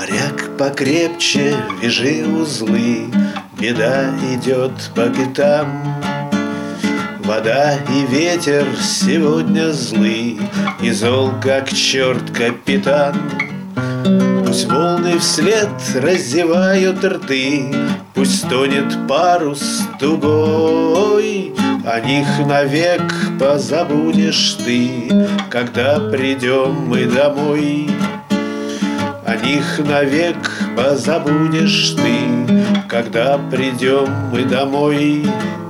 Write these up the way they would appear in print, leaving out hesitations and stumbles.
Моряк, покрепче вяжи узлы, беда идет по пятам. Вода и ветер сегодня злы, и зол, как черт, капитан. Пусть волны вслед раздевают рты, пусть стонет парус тугой. О них навек позабудешь ты, когда придем мы домой. О них навек позабудешь ты, когда придем мы домой.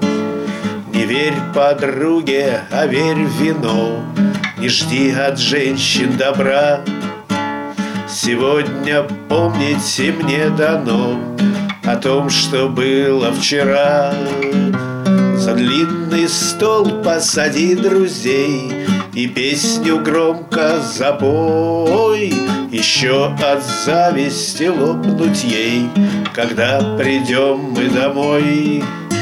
Не верь подруге, а верь в вино, не жди от женщин добра. Сегодня помните мне дано о том, что было вчера. За длинный стол посади друзей и песню громко запой. Еще от зависти лопнуть ей, когда придем мы домой.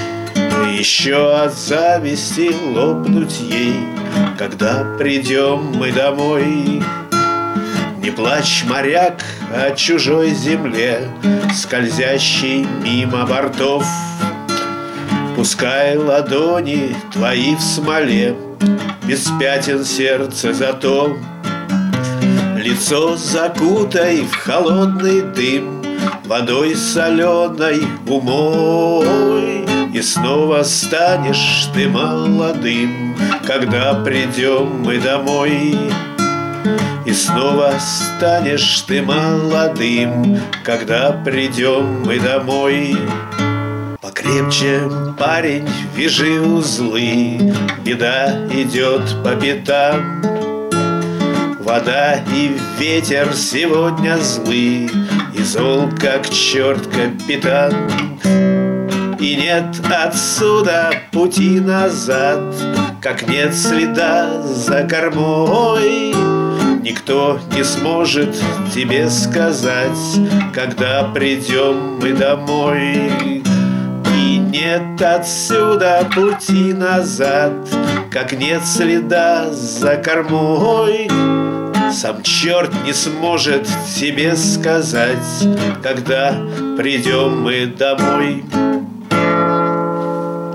Еще от зависти лопнуть ей, когда придем мы домой. Не плачь, моряк, о чужой земле, скользящей мимо бортов. Пускай ладони твои в смоле, без пятен сердце зато. Лицо закутай в холодный дым, водой соленой умой. И снова станешь ты молодым, когда придем мы домой. И снова станешь ты молодым, когда придем мы домой. Покрепче, парень, вяжи узлы, беда идет по пятам. Вода и ветер сегодня злы, и зол, как черт, капитан. И нет отсюда пути назад, как нет следа за кормой. Никто не сможет тебе сказать, когда придем мы домой. И нет отсюда пути назад, как нет следа за кормой. Сам черт не сможет тебе сказать, когда придем мы домой.